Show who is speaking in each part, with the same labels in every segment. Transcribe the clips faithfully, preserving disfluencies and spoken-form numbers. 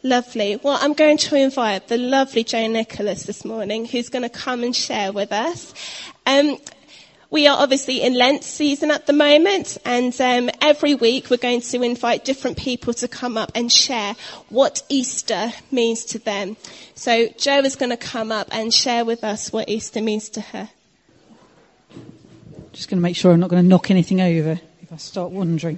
Speaker 1: Lovely. Well, I'm going to invite the lovely Jo Nicholas this morning, who's going to come and share with us. Um, we are obviously in Lent season at the moment, and um, every week we're going to invite different people to come up and share what Easter means to them. So Jo is going to come up and share with us what Easter means to her.
Speaker 2: Just going to make sure I'm not going to knock anything over if I start wandering.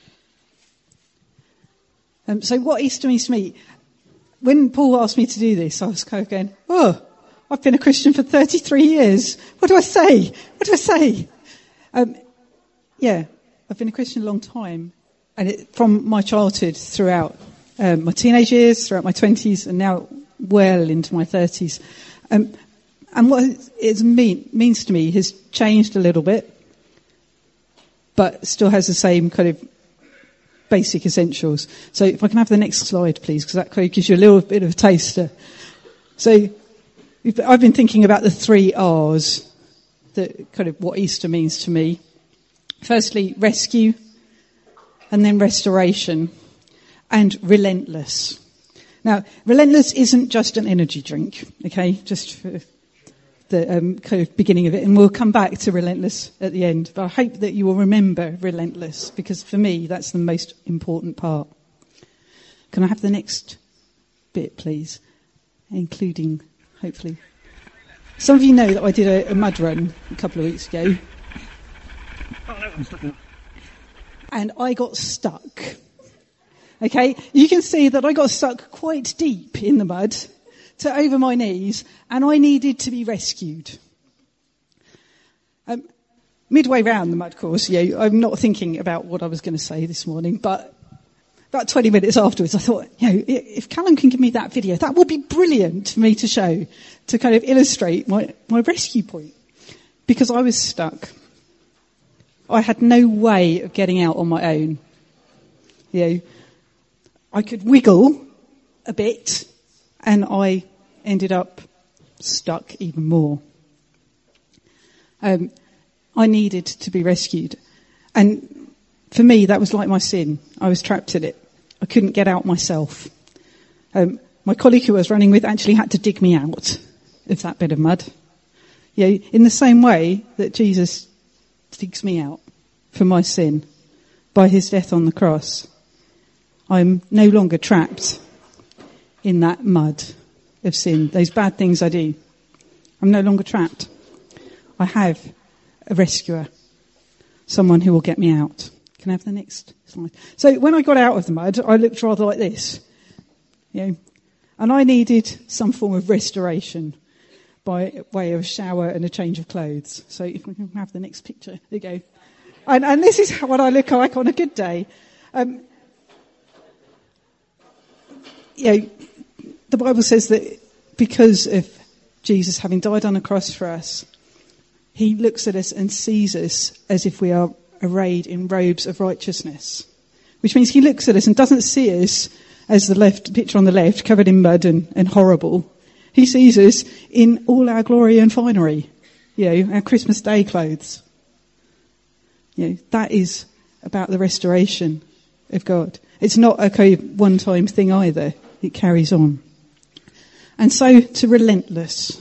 Speaker 2: Um, so what Easter means to me, when Paul asked me to do this, I was kind of going, oh, I've been a Christian for thirty-three years. What do I say? What do I say? Um, yeah, I've been a Christian a long time. And it, from my childhood throughout um, my teenage years, throughout my twenties, and now well into my thirties. Um, and what it mean, means to me has changed a little bit, but still has the same kind of basic essentials. So if I can have the next slide, please, because that kind of gives you a little bit of a taster. So I've been thinking about the three R's, that kind of what Easter means to me. Firstly, rescue, and then restoration, and relentless. Now, relentless isn't just an energy drink, okay, just for the um, kind of beginning of it, and we'll come back to relentless at the end. But I hope that you will remember relentless, because for me, that's the most important part. Can I have the next bit, please? Including, hopefully. Some of you know that I did a, a mud run a couple of weeks ago.
Speaker 3: Oh, no, I'm stuck now.
Speaker 2: And I got stuck. Okay, you can see that I got stuck quite deep in the mud, to over my knees, and I needed to be rescued. Um, midway round the mud course, yeah, I'm not thinking about what I was going to say this morning, but about twenty minutes afterwards, I thought, you know, if Callum can give me that video, that would be brilliant for me to show, to kind of illustrate my, my rescue point. Because I was stuck. I had no way of getting out on my own. You know, I could wiggle a bit, and I ended up stuck even more. Um, I needed to be rescued. And for me, that was like my sin. I was trapped in it. I couldn't get out myself. Um, my colleague who I was running with actually had to dig me out of that bit of mud. You know, in the same way that Jesus digs me out for my sin by his death on the cross. I'm no longer trapped in that mud of sin, those bad things I do. I'm no longer trapped. I have a rescuer, someone who will get me out. Can I have the next slide? So when I got out of the mud, I looked rather like this, you know, and I needed some form of restoration by way of a shower and a change of clothes. So if we can have the next picture, there you go. And, and this is what I look like on a good day. Um, you know, the Bible says that because of Jesus having died on a cross for us, he looks at us and sees us as if we are arrayed in robes of righteousness. Which means he looks at us and doesn't see us as the left picture on the left, covered in mud and, and horrible. He sees us in all our glory and finery. You know, our Christmas Day clothes. You know, that is about the restoration of God. It's not a kind of one-time thing either. It carries on. And so to relentless.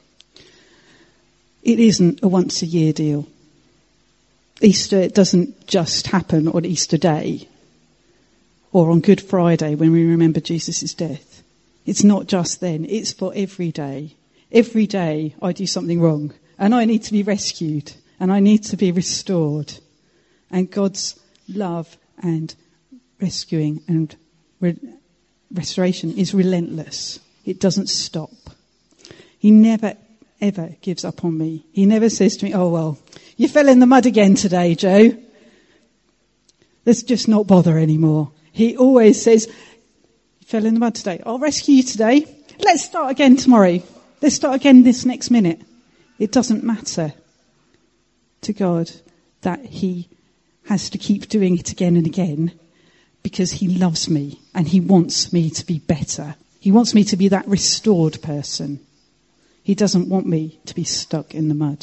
Speaker 2: It isn't a once-a-year deal. Easter doesn't just happen on Easter Day or on Good Friday when we remember Jesus' death. It's not just then. It's for every day. Every day I do something wrong and I need to be rescued and I need to be restored. And God's love and rescuing and re- restoration is relentless. It doesn't stop. He never, ever gives up on me. He never says to me, oh, well, you fell in the mud again today, Jo. Let's just not bother anymore. He always says, you fell in the mud today. I'll rescue you today. Let's start again tomorrow. Let's start again this next minute. It doesn't matter to God that he has to keep doing it again and again because he loves me and he wants me to be better. He wants me to be that restored person. He doesn't want me to be stuck in the mud.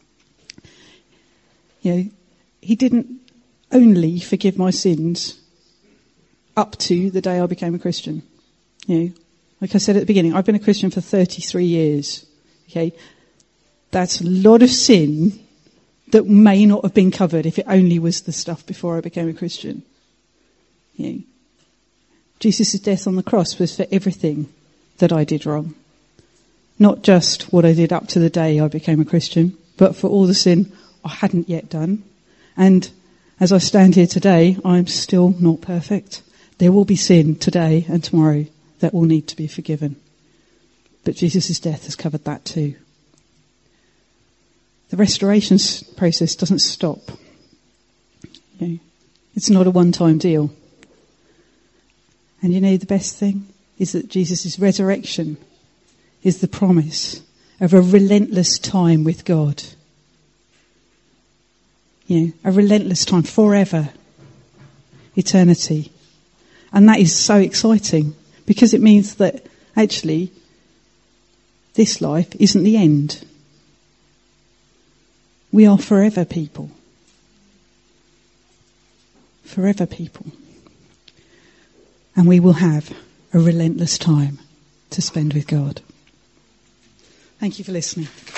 Speaker 2: You know, he didn't only forgive my sins up to the day I became a Christian. You know, like I said at the beginning, I've been a Christian for thirty-three years. Okay. That's a lot of sin that may not have been covered if it only was the stuff before I became a Christian. You know, Jesus' death on the cross was for everything that I did wrong. Not just what I did up to the day I became a Christian, but for all the sin I hadn't yet done. And as I stand here today, I'm still not perfect. There will be sin today and tomorrow that will need to be forgiven. But Jesus' death has covered that too. The restoration process doesn't stop. You know, it's not a one-time deal. And you know the best thing is that Jesus' resurrection is the promise of a relentless time with God. You know, a relentless time, forever, eternity. And that is so exciting because it means that actually this life isn't the end. We are forever people. Forever people. And we will have a relentless time to spend with God. Thank you for listening.